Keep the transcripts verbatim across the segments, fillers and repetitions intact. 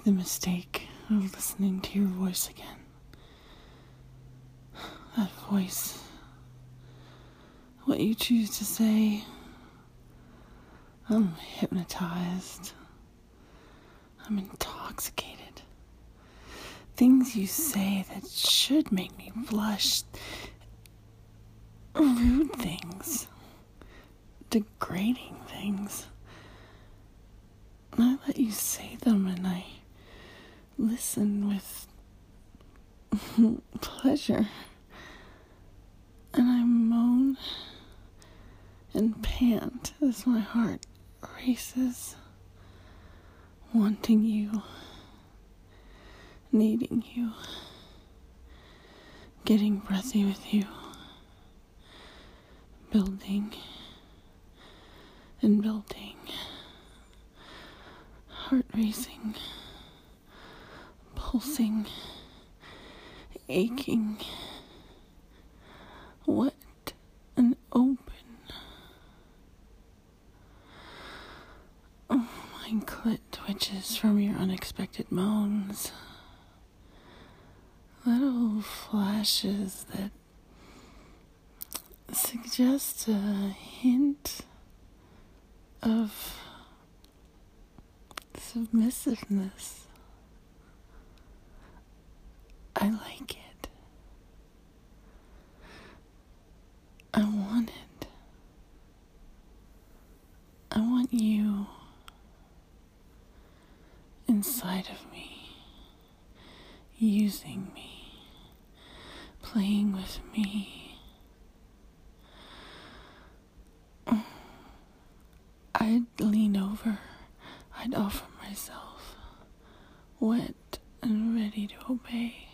the mistake of listening to your voice again. That voice, what you choose to say, I'm hypnotized. I'm intoxicated. Things you say that should make me blush, rude things, degrading things. I let you say them and I listen with pleasure. And I moan and pant as my heart races, wanting you, needing you, getting breathy with you, building and building, heart racing, pulsing, aching, wet and open. Oh, my clit twitches from your unexpected moans. Little flashes that suggest a hint of submissiveness. I like it. I want it. I want you inside of me, using me, playing with me. I'd lean over, I'd offer myself, wet and ready to obey,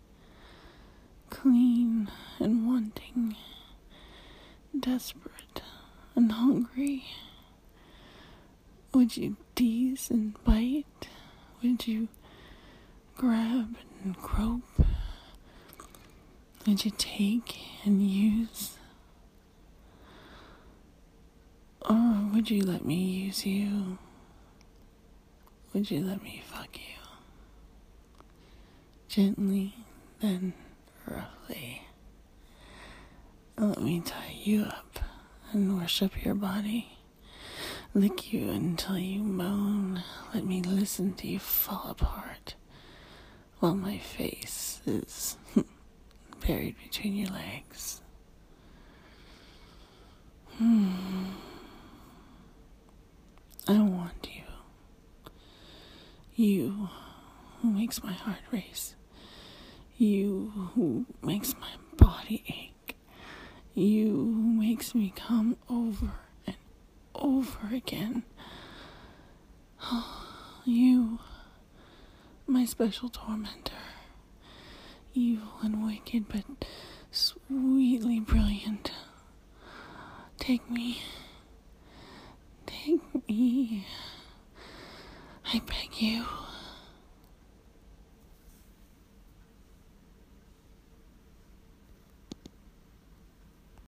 clean and wanting, desperate and hungry. Would you tease and bite? Would you grab and grope? Would you take and use? Or would you let me use you? Would you let me fuck you? Gently, then roughly. Let me tie you up and worship your body. Lick you until you moan. Let me listen to you fall apart while my face is buried between your legs. Hmm. I want you. You who makes my heart race. You who makes my body ache. You who makes me come over and over again. Oh, you, my special tormentor. Evil and wicked, but sweetly brilliant. Take me. Take me. I beg you.